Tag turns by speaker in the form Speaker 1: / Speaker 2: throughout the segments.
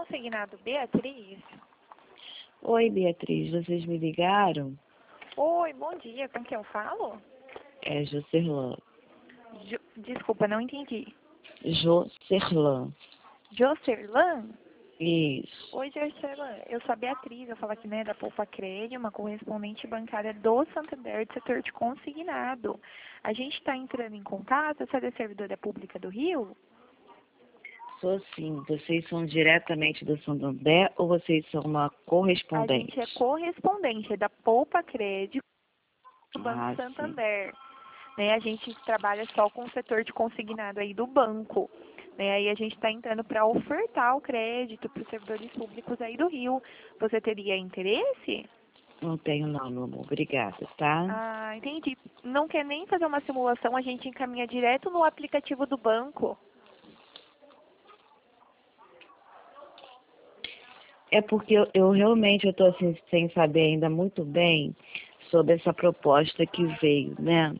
Speaker 1: consignado, Beatriz?
Speaker 2: Oi, Beatriz, vocês me ligaram?
Speaker 1: Oi, bom dia, com quem eu falo?
Speaker 2: É Jocerlan.
Speaker 1: Desculpa, não entendi.
Speaker 2: Jocerlan.
Speaker 1: Jocerlan?
Speaker 2: Isso.
Speaker 1: Oi, Jocerlan, eu sou a Beatriz, eu falo aqui, né, da Poupa Crédito, uma correspondente bancária do Santander, do setor de consignado. A gente está entrando em contato, você é da Servidora Pública do Rio?
Speaker 2: Sou sim. Vocês são diretamente do Santander ou vocês são uma
Speaker 1: A
Speaker 2: correspondente?
Speaker 1: gente é correspondente, é da Poupa Crédito do Banco
Speaker 2: Ah, sim.
Speaker 1: Santander. Né, a gente trabalha só com o setor de consignado aí do banco. Né, aí a gente está entrando para ofertar o crédito para os servidores públicos aí do Rio. Você teria interesse?
Speaker 2: Não tenho não, meu amor. Obrigada, tá?
Speaker 1: Ah, entendi. Não quer nem fazer uma simulação, a gente encaminha direto no aplicativo do banco.
Speaker 2: É porque eu realmente estou assim, sem saber ainda muito bem sobre essa proposta que veio, né?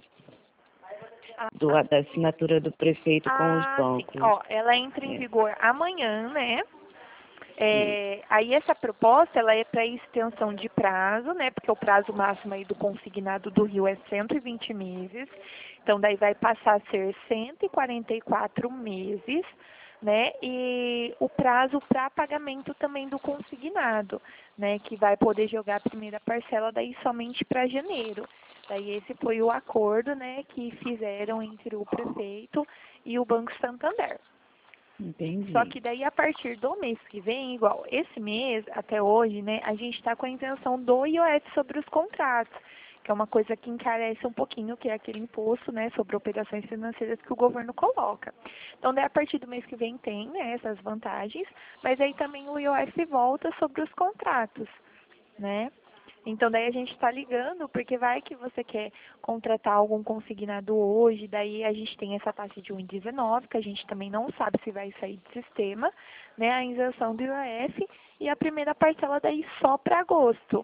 Speaker 2: Da assinatura do prefeito com os
Speaker 1: Sim.
Speaker 2: bancos.
Speaker 1: Ó, ela entra em
Speaker 2: É,
Speaker 1: vigor amanhã, né?
Speaker 2: isso.
Speaker 1: Aí essa proposta, ela é para extensão de prazo, né? Porque o prazo máximo aí do consignado do Rio é 120 meses. Então, daí vai passar a ser 144 meses, né? E o prazo para pagamento também do consignado, né? Que vai poder jogar a primeira parcela daí somente para janeiro. Daí esse foi o acordo, né? Que fizeram entre o prefeito e o Banco Santander. Só
Speaker 2: Entendi.
Speaker 1: que daí a partir do mês que vem, igual esse mês até hoje, né, a gente está com a isenção do IOF sobre os contratos, que é uma coisa que encarece um pouquinho, que é aquele imposto, né, sobre operações financeiras que o governo coloca. Então daí a partir do mês que vem tem, né, essas vantagens, mas aí também o IOF volta sobre os contratos, né? Então, daí a gente está ligando, porque vai que você quer contratar algum consignado hoje, daí a gente tem essa taxa de 1,19, que a gente também não sabe se vai sair do sistema, né, a isenção do IOF, e a primeira parcela daí só para agosto.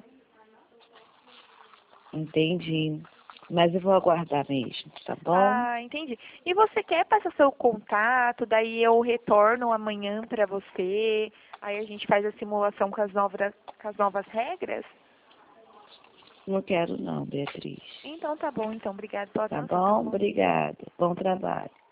Speaker 2: Entendi. Mas eu vou aguardar mesmo, tá bom?
Speaker 1: Ah, entendi. E você quer passar seu contato, daí eu retorno amanhã para você, aí a gente faz a simulação com as novas regras?
Speaker 2: Não quero não, Beatriz.
Speaker 1: Então tá bom, então, obrigada pela
Speaker 2: Tá
Speaker 1: atenção, tenha um
Speaker 2: bom?
Speaker 1: bom dia.
Speaker 2: Obrigada. Bom trabalho.